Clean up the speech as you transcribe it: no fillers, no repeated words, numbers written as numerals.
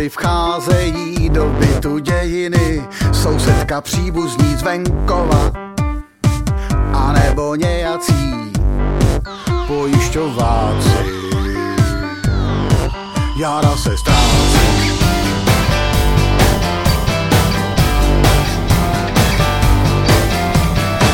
Kdykoliv vcházejí do bytu dějiny, sousedka příbuzní z venkova, anebo nějací pojišťováci. Jára se ztrácí.